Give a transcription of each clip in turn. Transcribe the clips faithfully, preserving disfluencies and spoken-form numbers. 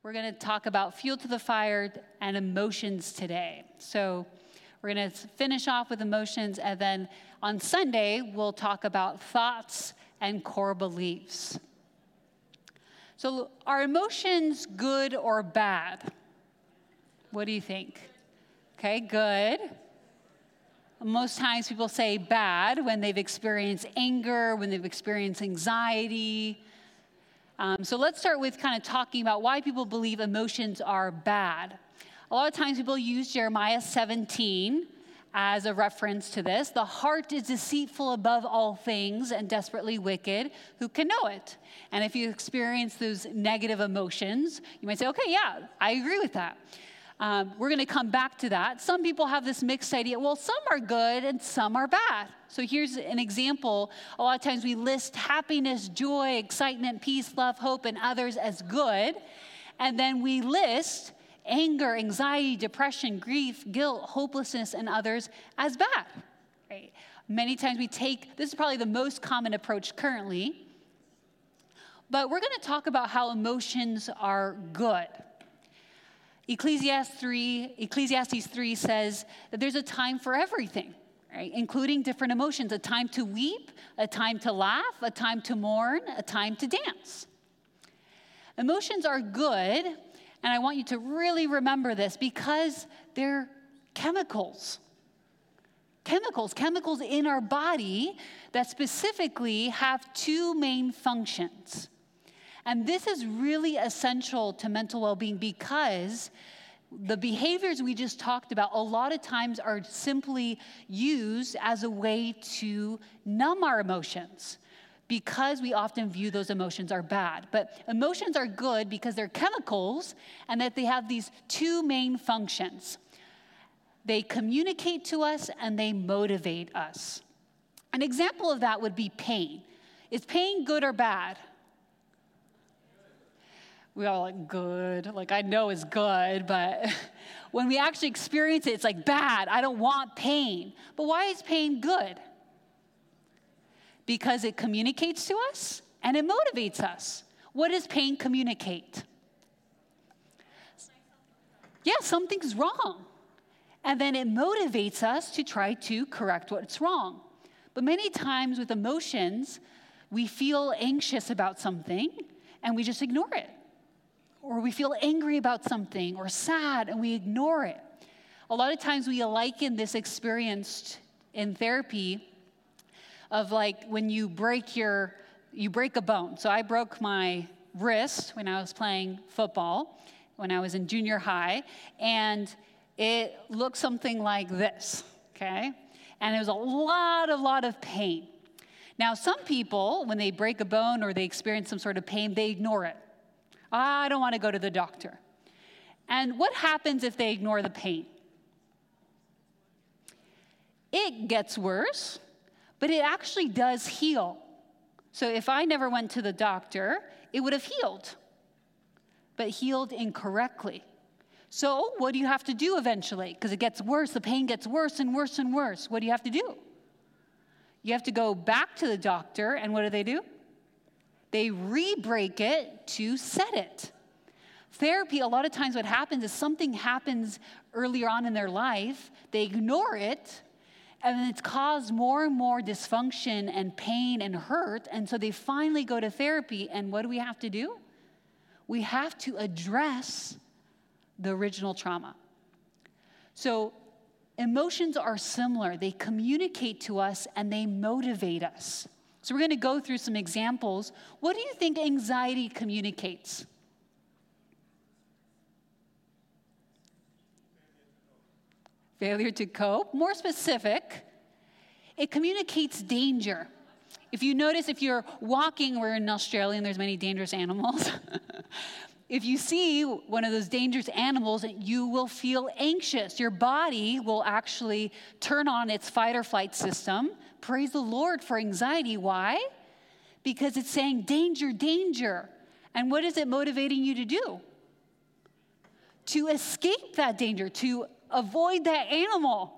We're going to talk about fuel to the fire and emotions today. So we're going to finish off with emotions, and then on Sunday, we'll talk about thoughts and core beliefs. So are emotions good or bad? What do you think? Okay, good. Most times people say bad when they've experienced anger, when they've experienced anxiety. Um, so let's start with kind of talking about why people believe emotions are bad. A lot of times people use Jeremiah seventeen as a reference to this. The heart is deceitful above all things and desperately wicked. Who can know it? And if you experience those negative emotions, you might say, okay, yeah, I agree with that. Um, we're going to come back to that. Some people have this mixed idea. Well, some are good and some are bad. So here's an example. A lot of times we list happiness, joy, excitement, peace, love, hope, and others as good. And then we list anger, anxiety, depression, grief, guilt, hopelessness, and others as bad. Right? Many times we take, this is probably the most common approach currently. But we're going to talk about how emotions are good. Ecclesiastes three, Ecclesiastes three says that there's a time for everything, right? Including different emotions, a time to weep, a time to laugh, a time to mourn, a time to dance. Emotions are good, and I want you to really remember this because they're chemicals. Chemicals, chemicals in our body that specifically have two main functions. And this is really essential to mental well-being because the behaviors we just talked about a lot of times are simply used as a way to numb our emotions because we often view those emotions are bad. But emotions are good because they're chemicals and that they have these two main functions. They communicate to us and they motivate us. An example of that would be pain. Is pain good or bad? We all like good, like I know it's good, but when we actually experience it, it's like bad. I don't want pain. But why is pain good? Because it communicates to us and it motivates us. What does pain communicate? Yeah, something's wrong. And then it motivates us to try to correct what's wrong. But many times with emotions, we feel anxious about something and we just ignore it. Or we feel angry about something or sad and we ignore it. A lot of times we liken this experience in therapy of like when you break your, you break a bone. So I broke my wrist when I was playing football, when I was in junior high, and it looked something like this, okay? And it was a lot, a lot of pain. Now, some people, when they break a bone or they experience some sort of pain, they ignore it. I don't want to go to the doctor. And what happens if they ignore the pain? It gets worse, but it actually does heal. So if I never went to the doctor, it would have healed, but healed incorrectly. So what do you have to do eventually? Because it gets worse, the pain gets worse and worse and worse. What do you have to do? You have to go back to the doctor, and what do they do? They re-break it to set it. Therapy, a lot of times what happens is something happens earlier on in their life, they ignore it, and then it's caused more and more dysfunction and pain and hurt, and so they finally go to therapy, and what do we have to do? We have to address the original trauma. So emotions are similar. They communicate to us and they motivate us. So we're going to go through some examples. What do you think anxiety communicates? Failure to cope. More specific, it communicates danger. If you notice, if you're walking, we're in Australia and there's many dangerous animals. If you see one of those dangerous animals, you will feel anxious. Your body will actually turn on its fight or flight system. Praise the Lord for anxiety. Why? Because it's saying danger, danger. And what is it motivating you to do? To escape that danger, to avoid that animal.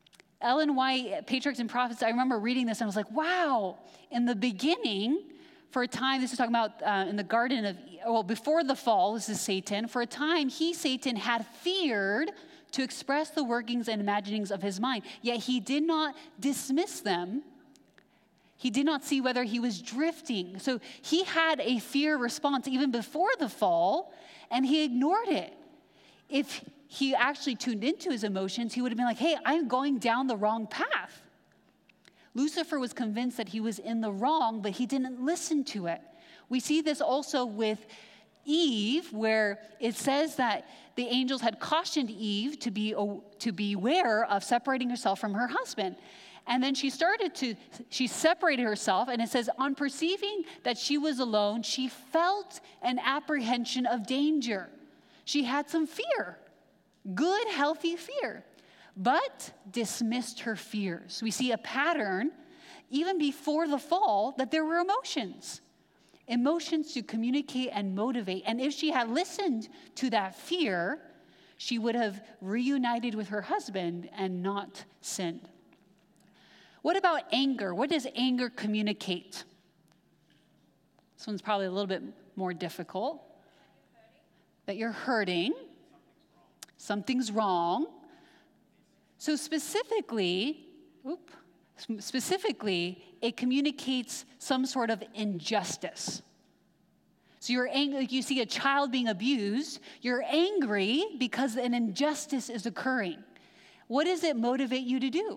Ellen White, Patriarchs and Prophets, I remember reading this and I was like, wow, in the beginning, For a time, this is talking about uh, in the Garden of, well, before the fall, this is Satan. For a time, he, Satan, had feared to express the workings and imaginings of his mind. Yet he did not dismiss them. He did not see whether he was drifting. So he had a fear response even before the fall, and he ignored it. If he actually tuned into his emotions, he would have been like, hey, I'm going down the wrong path. Lucifer was convinced that he was in the wrong, but he didn't listen to it. We see this also with Eve, where it says that the angels had cautioned Eve to be to beware of separating herself from her husband. And then she started to, she separated herself, and it says, on perceiving that she was alone, she felt an apprehension of danger. She had some fear, good, healthy fear, but dismissed her fears. We see a pattern, even before the fall, that there were emotions. Emotions to communicate and motivate. And if she had listened to that fear, she would have reunited with her husband and not sinned. What about anger? What does anger communicate? This one's probably a little bit more difficult. That you're hurting. Something's wrong. So specifically, oop, specifically, it communicates some sort of injustice. So you're angry, you see a child being abused, you're angry because an injustice is occurring. What does it motivate you to do?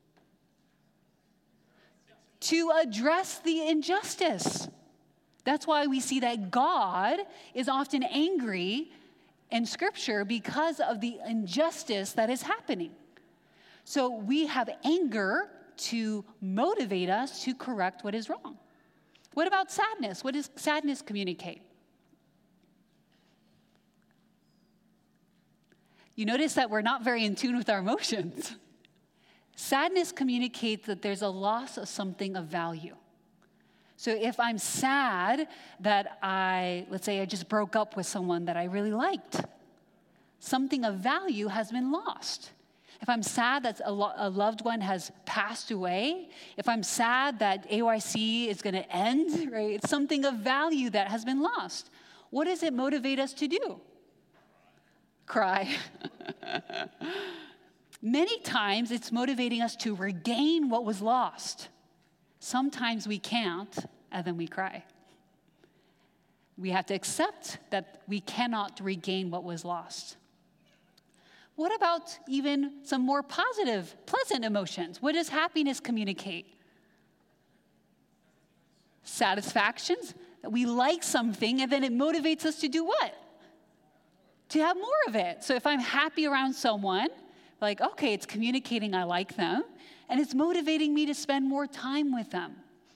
To address the injustice. That's why we see that God is often angry in Scripture because of the injustice that is happening. So we have anger to motivate us to correct what is wrong. What about sadness? What does sadness communicate? You notice that we're not very in tune with our emotions. Sadness communicates that there's a loss of something of value. So if I'm sad that I, let's say I just broke up with someone that I really liked, something of value has been lost. If I'm sad that a, lo- a loved one has passed away, if I'm sad that A Y C is going to end, right? It's something of value that has been lost. What does it motivate us to do? Cry. Many times it's motivating us to regain what was lost. Sometimes we can't, and then we cry. We have to accept that we cannot regain what was lost. What about even some more positive, pleasant emotions? What does happiness communicate? Satisfactions. We like something, and then it motivates us to do what? To have more of it. So if I'm happy around someone, like, okay, it's communicating I like them, and it's motivating me to spend more time with them.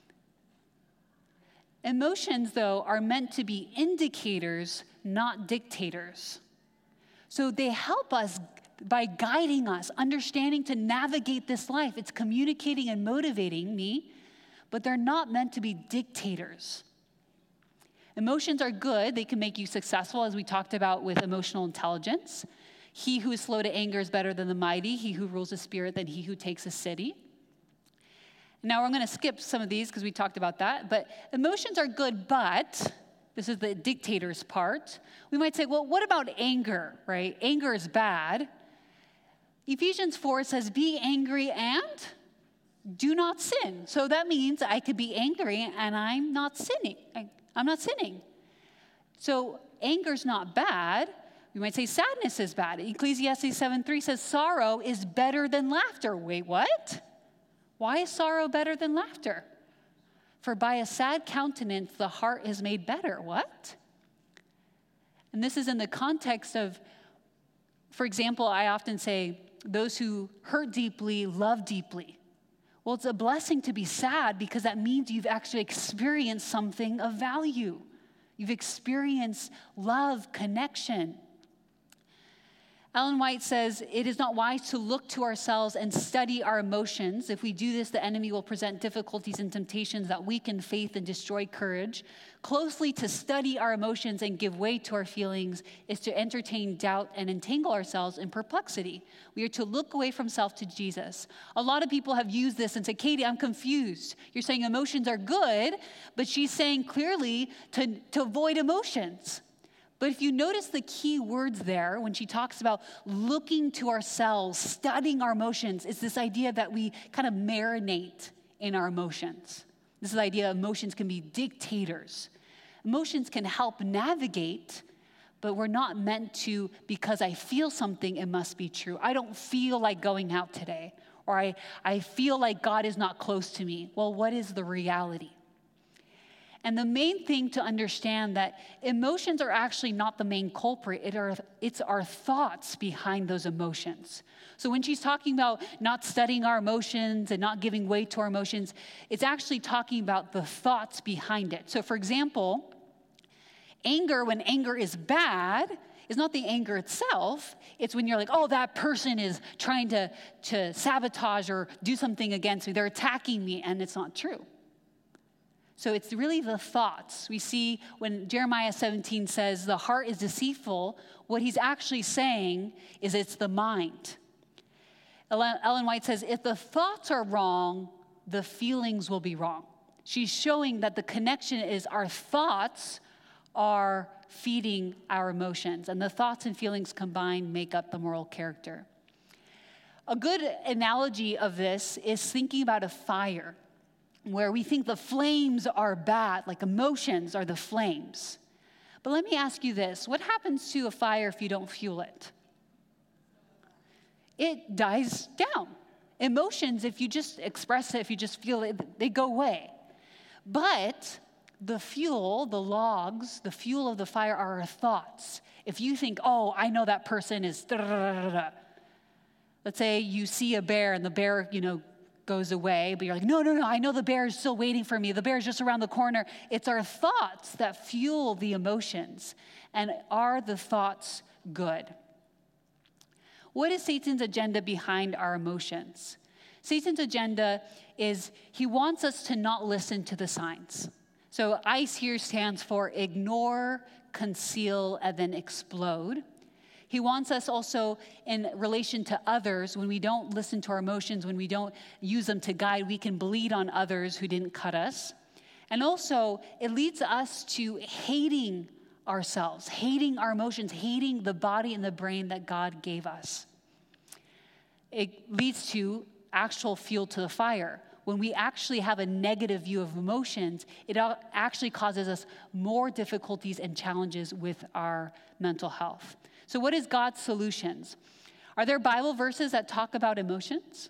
Emotions, though, are meant to be indicators, not dictators. So they help us by guiding us, understanding to navigate this life. It's communicating and motivating me, but they're not meant to be dictators. Emotions are good. They can make you successful, as we talked about with emotional intelligence. He who is slow to anger is better than the mighty. He who rules a spirit than he who takes a city. Now, I'm going to skip some of these because we talked about that. But emotions are good, but this is the dictator's part. We might say, well, what about anger, right? Anger is bad. Ephesians four says, be angry and do not sin. So that means I could be angry and I'm not sinning. I, I'm not sinning. So anger's not bad. We might say sadness is bad. Ecclesiastes seven three says sorrow is better than laughter. Wait, what? Why is sorrow better than laughter? For by a sad countenance the heart is made better. What? And this is in the context of, for example, I often say, those who hurt deeply love deeply. Well, it's a blessing to be sad because that means you've actually experienced something of value. You've experienced love, connection. Ellen White says, it is not wise to look to ourselves and study our emotions. If we do this, the enemy will present difficulties and temptations that weaken faith and destroy courage. Closely to study our emotions and give way to our feelings is to entertain doubt and entangle ourselves in perplexity. We are to look away from self to Jesus. A lot of people have used this and said, Katie, I'm confused. You're saying emotions are good, but she's saying clearly to, to avoid emotions. But if you notice the key words there, when she talks about looking to ourselves, studying our emotions, it's this idea that we kind of marinate in our emotions. This is the idea emotions can be dictators. Emotions can help navigate, but we're not meant to, because I feel something, it must be true. I don't feel like going out today, or I, I feel like God is not close to me. Well, what is the reality? And the main thing to understand that emotions are actually not the main culprit. It are, it's our thoughts behind those emotions. So when she's talking about not studying our emotions and not giving weight to our emotions, it's actually talking about the thoughts behind it. So for example, anger, when anger is bad, is not the anger itself. It's when you're like, oh, that person is trying to, to sabotage or do something against me. They're attacking me, and it's not true. So it's really the thoughts. We see when Jeremiah seventeen says the heart is deceitful, what he's actually saying is it's the mind. Ellen White says if the thoughts are wrong, the feelings will be wrong. She's showing that the connection is our thoughts are feeding our emotions, and the thoughts and feelings combined make up the moral character. A good analogy of this is thinking about a fire, where we think the flames are bad, like emotions are the flames. But let me ask you this. What happens to a fire if you don't fuel it? It dies down. Emotions, if you just express it, if you just feel it, they go away. But the fuel, the logs, the fuel of the fire are our thoughts. If you think, oh, I know that person is da da da da da. Let's say you see a bear and the bear, you know, goes away, but you're like, no, no, no, I know the bear is still waiting for me. The bear is just around the corner. It's our thoughts that fuel the emotions. And are the thoughts good? What is Satan's agenda behind our emotions? Satan's agenda is he wants us to not listen to the signs. So ICE here stands for ignore, conceal, and then explode. He wants us also in relation to others, when we don't listen to our emotions, when we don't use them to guide, we can bleed on others who didn't cut us. And also, it leads us to hating ourselves, hating our emotions, hating the body and the brain that God gave us. It leads to actual fuel to the fire. When we actually have a negative view of emotions, it actually causes us more difficulties and challenges with our mental health. So what is God's solutions? Are there Bible verses that talk about emotions?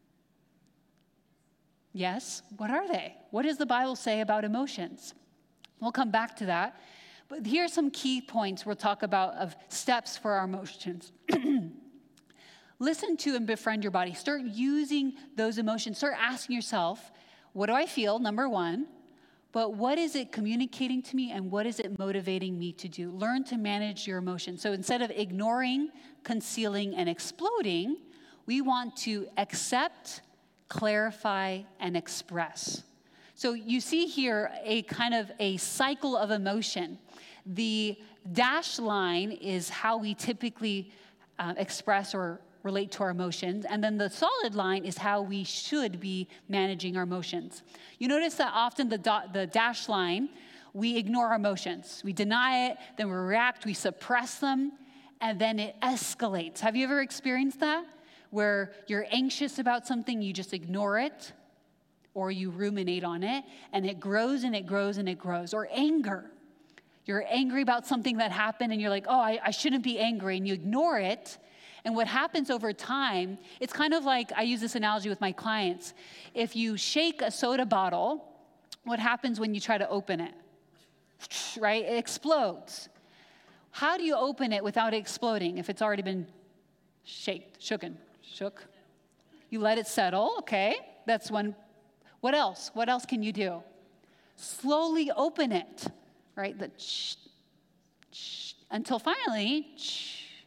Yes. What are they? What does the Bible say about emotions? We'll come back to that. But here are some key points we'll talk about of steps for our emotions. Listen to and befriend your body. Start using those emotions. Start asking yourself, what do I feel, number one? But what is it communicating to me, and what is it motivating me to do? Learn to manage your emotions. So instead of ignoring, concealing, and exploding, we want to accept, clarify, and express. So you see here a kind of a cycle of emotion. The dashed line is how we typically uh, express or relate to our emotions. And then the solid line is how we should be managing our emotions. You notice that often the, do- the dash line, we ignore our emotions. We deny it, then we react, we suppress them, and then it escalates. Have you ever experienced that? Where you're anxious about something, you just ignore it, or you ruminate on it, and it grows and it grows and it grows. Or anger. You're angry about something that happened, and you're like, oh, I, I shouldn't be angry, and you ignore it. And what happens over time, it's kind of like, I use this analogy with my clients. If you shake a soda bottle, what happens when you try to open it? Right? It explodes. How do you open it without it exploding if it's already been shaked, shooken, shook? You let it settle, okay? That's one. What else? What else can you do? Slowly open it, right? The sh- sh- until finally, sh-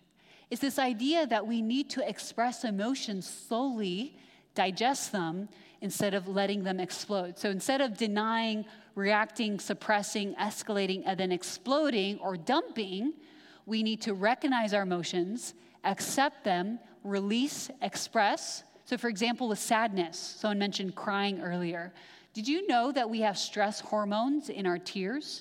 It's this idea that we need to express emotions slowly, digest them, instead of letting them explode. So instead of denying, reacting, suppressing, escalating, and then exploding or dumping, we need to recognize our emotions, accept them, release, express. So for example, with sadness, someone mentioned crying earlier. Did you know that we have stress hormones in our tears?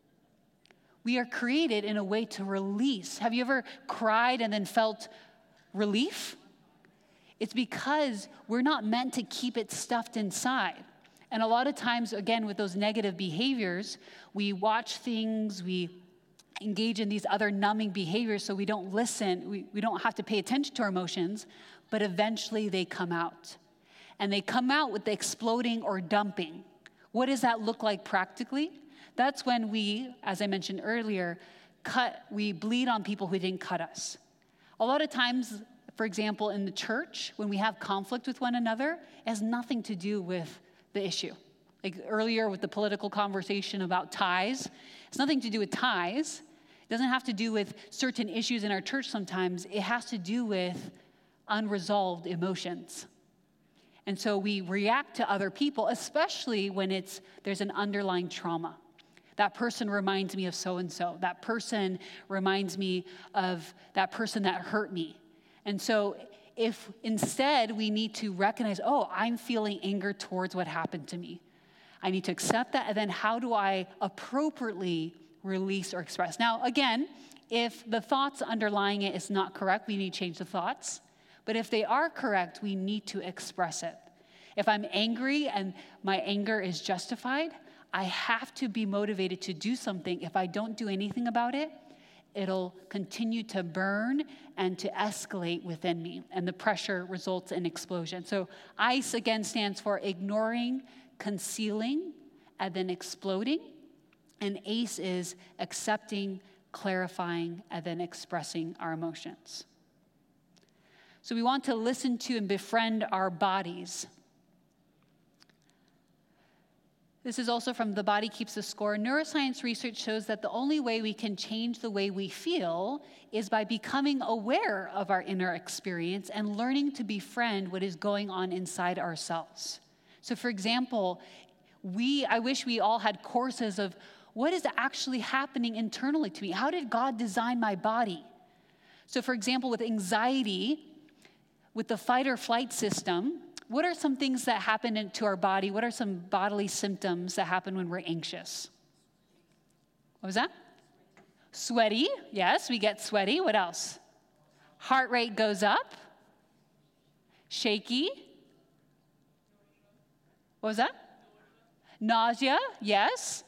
We are created in a way to release. Have you ever cried and then felt relief? It's because we're not meant to keep it stuffed inside. And a lot of times, again, with those negative behaviors, we watch things, we engage in these other numbing behaviors so we don't listen, we, we don't have to pay attention to our emotions, but eventually they come out. And they come out with the exploding or dumping. What does that look like practically? That's when we, as I mentioned earlier, cut, we bleed on people who didn't cut us. A lot of times, for example, in the church, when we have conflict with one another, it has nothing to do with the issue. Like earlier with the political conversation about tithes, it's nothing to do with tithes. It doesn't have to do with certain issues in our church sometimes. It has to do with unresolved emotions. And so we react to other people, especially when it's there's an underlying trauma. That person reminds me of so-and-so. That person reminds me of that person that hurt me. And so if instead we need to recognize, oh, I'm feeling anger towards what happened to me. I need to accept that, and then how do I appropriately release or express? Now, again, if the thoughts underlying it is not correct, we need to change the thoughts. But if they are correct, we need to express it. If I'm angry and my anger is justified, I have to be motivated to do something. If I don't do anything about it, it'll continue to burn and to escalate within me, and the pressure results in explosion. So ICE, again, stands for ignoring, concealing, and then exploding. And ACE is accepting, clarifying, and then expressing our emotions. So we want to listen to and befriend our bodies. This is also from The Body Keeps the Score. Neuroscience research shows that the only way we can change the way we feel is by becoming aware of our inner experience and learning to befriend what is going on inside ourselves. So for example, we I wish we all had courses of what is actually happening internally to me. How did God design my body? So for example, with anxiety, with the fight or flight system, what are some things that happen into our body? What are some bodily symptoms that happen when we're anxious? What was that? Sweaty. Yes, we get sweaty. What else? Heart rate goes up. Shaky. What was that? Nausea. Yes.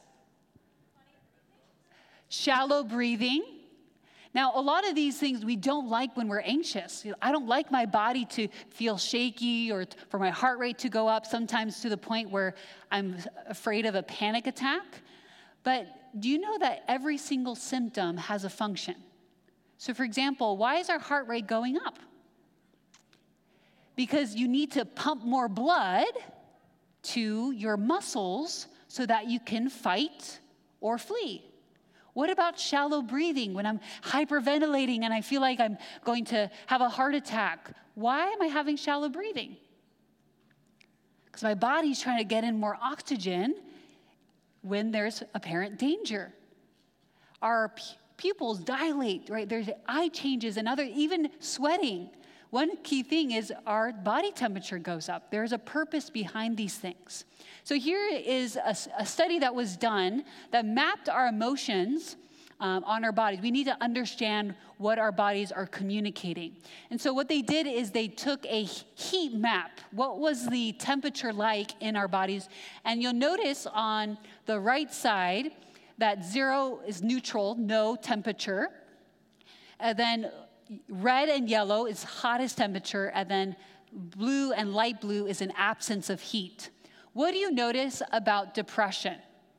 Shallow breathing. Now, a lot of these things we don't like when we're anxious. I don't like my body to feel shaky or for my heart rate to go up, sometimes to the point where I'm afraid of a panic attack. But do you know that every single symptom has a function? So for example, why is our heart rate going up? Because you need to pump more blood to your muscles so that you can fight or flee. What about shallow breathing when I'm hyperventilating and I feel like I'm going to have a heart attack? Why am I having shallow breathing? Because my body's trying to get in more oxygen when there's apparent danger. Our pu- pupils dilate, right? There's eye changes and other, even sweating. One key thing is our body temperature goes up. There's a purpose behind these things. So here is a, a study that was done that mapped our emotions um, on our bodies. We need to understand what our bodies are communicating. And so what they did is they took a heat map. What was the temperature like in our bodies? And you'll notice on the right side that zero is neutral, no temperature. And then red and yellow is hottest temperature, and then blue and light blue is an absence of heat. What do you notice about depression?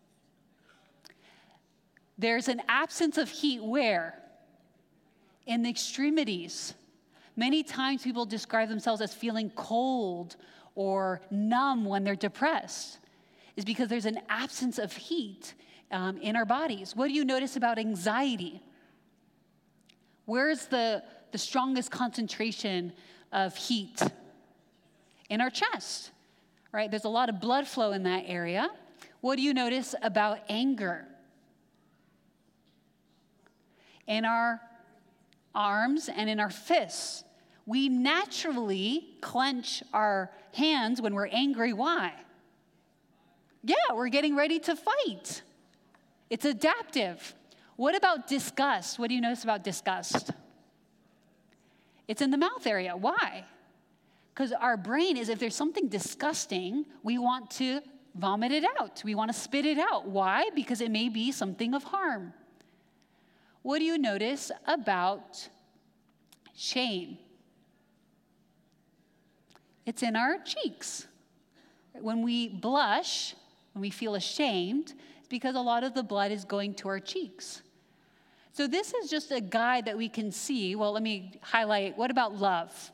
There's an absence of heat where? In the extremities. Many times people describe themselves as feeling cold or numb when they're depressed. It's because there's an absence of heat um, in our bodies. What do you notice about anxiety? Where's the the strongest concentration of heat? In our chest, right? There's a lot of blood flow in that area. What do you notice about anger? In our arms and in our fists. We naturally clench our hands when we're angry. Why? Yeah, we're getting ready to fight. It's adaptive. What about disgust? What do you notice about disgust? It's in the mouth area. Why? Because our brain is, if there's something disgusting, we want to vomit it out. We want to spit it out. Why? Because it may be something of harm. What do you notice about shame? It's in our cheeks. When we blush, when we feel ashamed, it's because a lot of the blood is going to our cheeks. So this is just a guide that we can see. Well, let me highlight. What about love?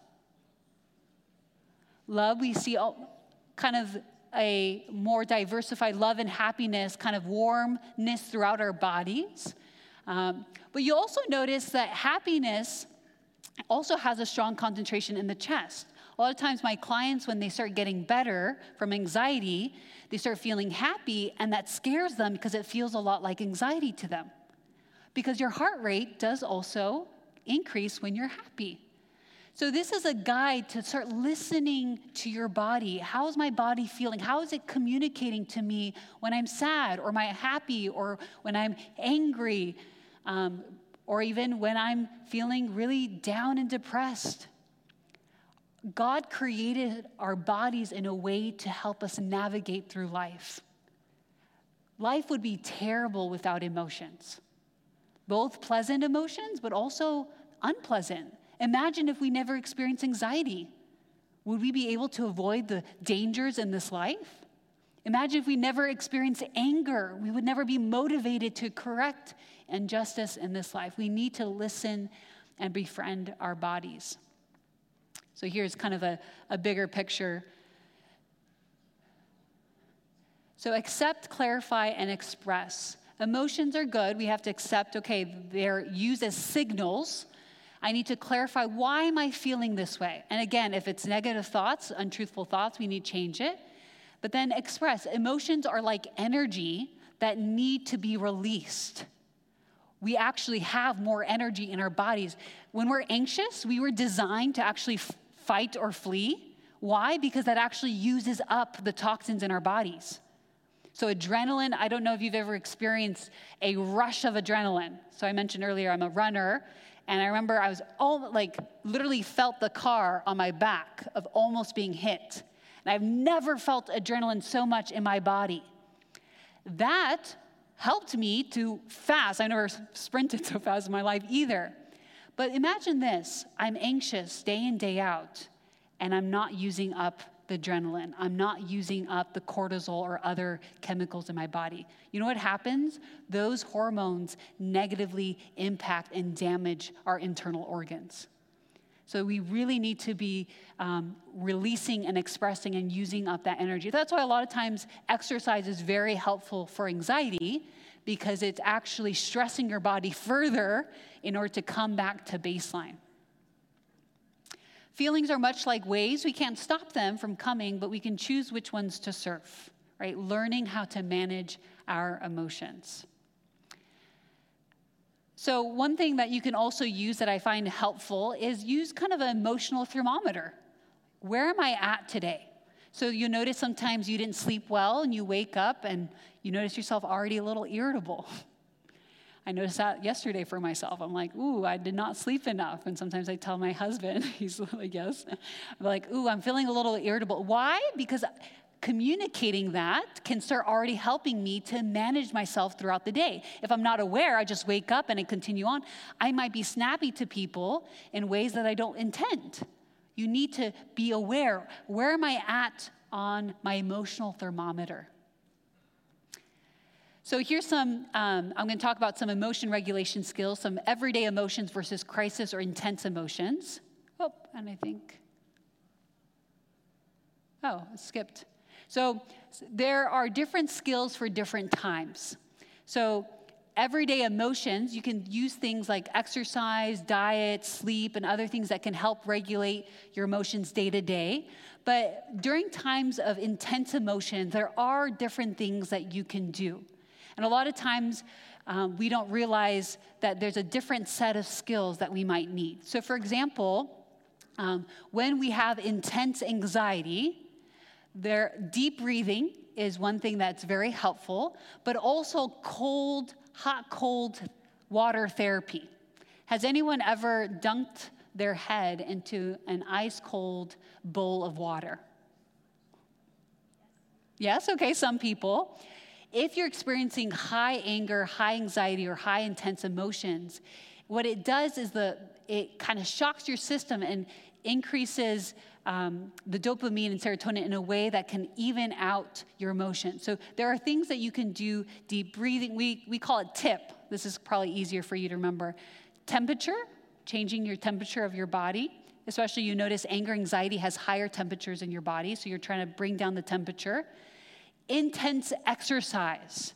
Love, we see all, kind of a more diversified love and happiness, kind of warmness throughout our bodies. Um, but you also notice that happiness also has a strong concentration in the chest. A lot of times my clients, when they start getting better from anxiety, they start feeling happy, and that scares them because it feels a lot like anxiety to them. Because your heart rate does also increase when you're happy. So this is a guide to start listening to your body. How is my body feeling? How is it communicating to me when I'm sad, or am I happy, or when I'm angry, um, or even when I'm feeling really down and depressed? God created our bodies in a way to help us navigate through life. Life would be terrible without emotions, both pleasant emotions, but also unpleasant. Imagine if we never experienced anxiety. Would we be able to avoid the dangers in this life? Imagine if we never experienced anger. We would never be motivated to correct injustice in this life. We need to listen and befriend our bodies. So here's kind of a, a bigger picture. So accept, clarify, and express. Emotions are good. We have to accept, okay, they're used as signals. I need to clarify, why am I feeling this way? And again, if it's negative thoughts, untruthful thoughts, we need to change it. But then express. Emotions are like energy that need to be released. We actually have more energy in our bodies. When we're anxious, we were designed to actually f- fight or flee. Why? Because that actually uses up the toxins in our bodies. So adrenaline, I don't know if you've ever experienced a rush of adrenaline. So I mentioned earlier, I'm a runner. And I remember I was all, like literally felt the car on my back of almost being hit. And I've never felt adrenaline so much in my body. That helped me to fast. I never sprinted so fast in my life either. But imagine this. I'm anxious day in, day out, and I'm not using up the adrenaline. I'm not using up the cortisol or other chemicals in my body. You know what happens? Those hormones negatively impact and damage our internal organs. So we really need to be um, releasing and expressing and using up that energy. That's why a lot of times exercise is very helpful for anxiety, because it's actually stressing your body further in order to come back to baseline. Feelings are much like waves. We can't stop them from coming, but we can choose which ones to surf, right? Learning how to manage our emotions. So one thing that you can also use that I find helpful is use kind of an emotional thermometer. Where am I at today? So you notice sometimes you didn't sleep well and you wake up and you notice yourself already a little irritable. I noticed that yesterday for myself. I'm like, ooh, I did not sleep enough. And sometimes I tell my husband, he's like, yes. I'm like, ooh, I'm feeling a little irritable. Why? Because communicating that can start already helping me to manage myself throughout the day. If I'm not aware, I just wake up and I continue on. I might be snappy to people in ways that I don't intend. You need to be aware. Where am I at on my emotional thermometer? So here's some, um, I'm going to talk about some emotion regulation skills, some everyday emotions versus crisis or intense emotions. Oh, and I think, oh, it skipped. So there are different skills for different times. So everyday emotions, you can use things like exercise, diet, sleep, and other things that can help regulate your emotions day to day. But during times of intense emotion, there are different things that you can do. And a lot of times, um, we don't realize that there's a different set of skills that we might need. So for example, um, when we have intense anxiety, there, deep breathing is one thing that's very helpful, but also cold, hot, cold water therapy. Has anyone ever dunked their head into an ice cold bowl of water? Yes, okay, some people. If you're experiencing high anger, high anxiety, or high intense emotions, what it does is the it kind of shocks your system and increases um, the dopamine and serotonin in a way that can even out your emotions. So there are things that you can do, deep breathing. We, we call it TIP. This is probably easier for you to remember. Temperature, changing your temperature of your body. Especially you notice anger, anxiety has higher temperatures in your body, so you're trying to bring down the temperature. Intense exercise.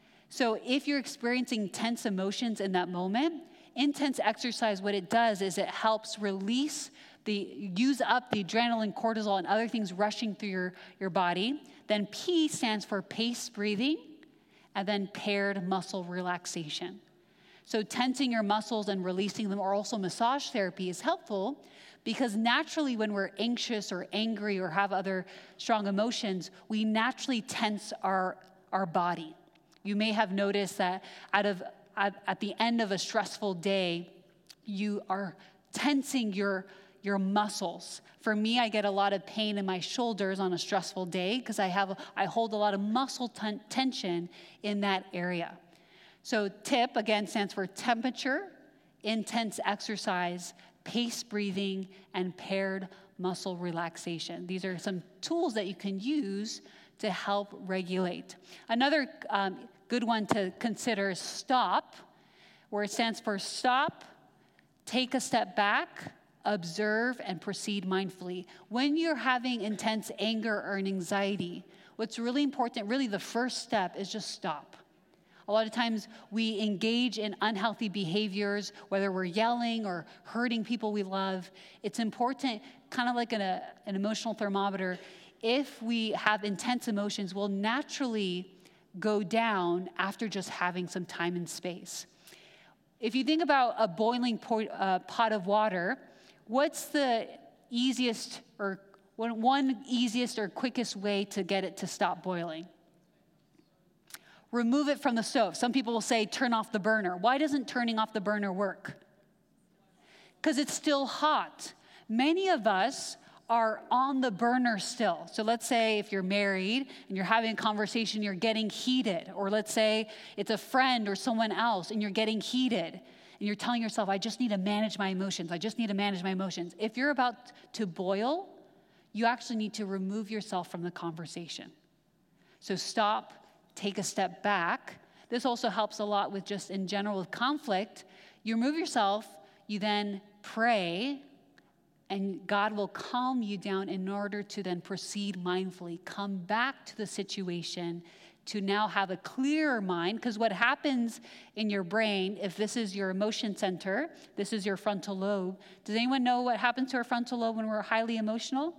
So if you're experiencing intense emotions in that moment, intense exercise, what it does is it helps release the, use up the adrenaline, cortisol, and other things rushing through your, your body. Then P stands for paced breathing, and then paired muscle relaxation. So tensing your muscles and releasing them, or also massage therapy is helpful because naturally when we're anxious or angry or have other strong emotions, we naturally tense our, our body. You may have noticed that out of at, at the end of a stressful day, you are tensing your, your muscles. For me, I get a lot of pain in my shoulders on a stressful day because I have I hold a lot of muscle ten- tension in that area. So TIP, again, stands for temperature, intense exercise, paced breathing, and paired muscle relaxation. These are some tools that you can use to help regulate. Another um, good one to consider is STOP, where it stands for stop, take a step back, observe, and proceed mindfully. When you're having intense anger or anxiety, what's really important, really the first step is just stop. A lot of times we engage in unhealthy behaviors, whether we're yelling or hurting people we love. It's important, kind of like an, a, an emotional thermometer, if we have intense emotions, we'll naturally go down after just having some time and space. If you think about a boiling po- uh, pot of water, what's the easiest or one easiest or quickest way to get it to stop boiling? Remove it from the stove. Some people will say, turn off the burner. Why doesn't turning off the burner work? Because it's still hot. Many of us are on the burner still. So let's say if you're married and you're having a conversation, you're getting heated. Or let's say it's a friend or someone else and you're getting heated. And you're telling yourself, I just need to manage my emotions. I just need to manage my emotions. If you're about to boil, you actually need to remove yourself from the conversation. So stop. Take a step back. This also helps a lot with just in general with conflict. You remove yourself, you then pray, and God will calm you down in order to then proceed mindfully. Come back to the situation to now have a clearer mind, because what happens in your brain, if this is your emotion center, this is your frontal lobe. Does anyone know what happens to our frontal lobe when we're highly emotional?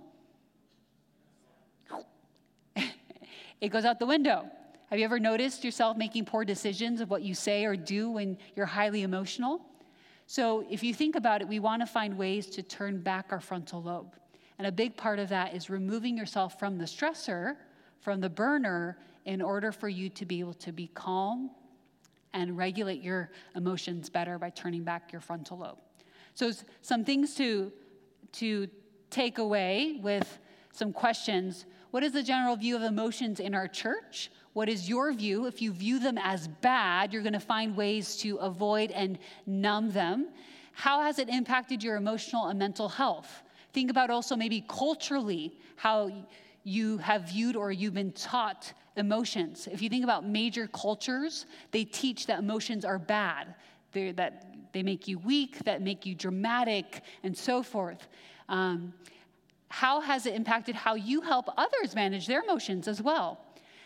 It goes out the window. Have you ever noticed yourself making poor decisions of what you say or do when you're highly emotional? So if you think about it, we want to find ways to turn back our frontal lobe. And a big part of that is removing yourself from the stressor, from the burner, in order for you to be able to be calm and regulate your emotions better by turning back your frontal lobe. So some things to, to take away with some questions. What is the general view of emotions in our church? What is your view? If you view them as bad, you're going to find ways to avoid and numb them. How has it impacted your emotional and mental health? Think about also maybe culturally how you have viewed or you've been taught emotions. If you think about major cultures, they teach that emotions are bad. They're, that they make you weak, that make you dramatic, and so forth. Um, how has it impacted how you help others manage their emotions as well?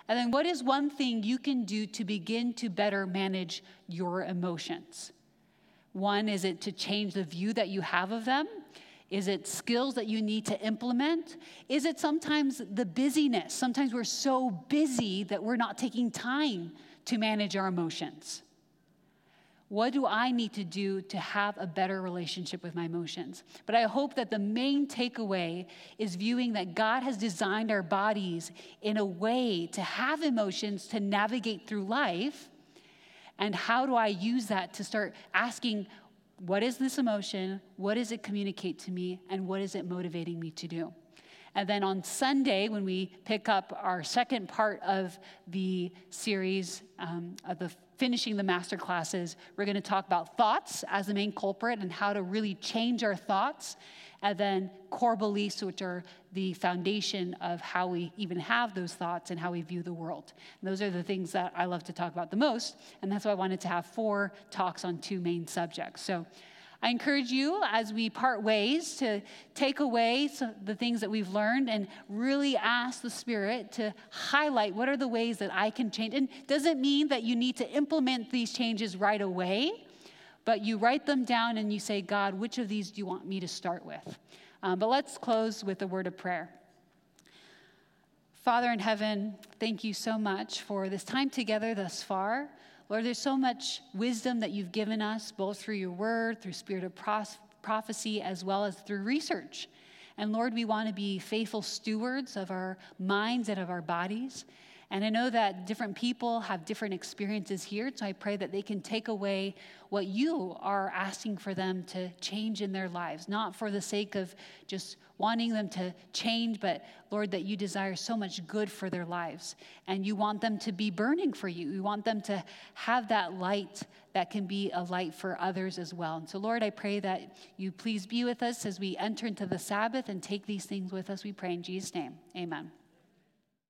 And then what is one thing you can do to begin to better manage your emotions? One, is it to change the view that you have of them? Is it skills that you need to implement? Is it sometimes the busyness? Sometimes we're so busy that we're not taking time to manage our emotions. What do I need to do to have a better relationship with my emotions? But I hope that the main takeaway is viewing that God has designed our bodies in a way to have emotions to navigate through life. And how do I use that to start asking, what is this emotion? What does it communicate to me? And what is it motivating me to do? And then on Sunday, when we pick up our second part of the series, um, of the finishing the master classes, we're going to talk about thoughts as the main culprit and how to really change our thoughts. And then core beliefs, which are the foundation of how we even have those thoughts and how we view the world. And those are the things that I love to talk about the most. And that's why I wanted to have four talks on two main subjects. So I encourage you, as we part ways, to take away some, the things that we've learned and really ask the Spirit to highlight what are the ways that I can change. And it doesn't mean that you need to implement these changes right away, but you write them down and you say, God, which of these do you want me to start with? Um, but let's close with a word of prayer. Father in heaven, thank you so much for this time together thus far. Lord, there's so much wisdom that you've given us, both through your word, through spirit of pros- prophecy, as well as through research. And Lord, we want to be faithful stewards of our minds and of our bodies. And I know that different people have different experiences here, so I pray that they can take away what you are asking for them to change in their lives, not for the sake of just wanting them to change, but Lord, that you desire so much good for their lives. And you want them to be burning for you. You want them to have that light that can be a light for others as well. And so Lord, I pray that you please be with us as we enter into the Sabbath and take these things with us. We pray in Jesus' name. Amen.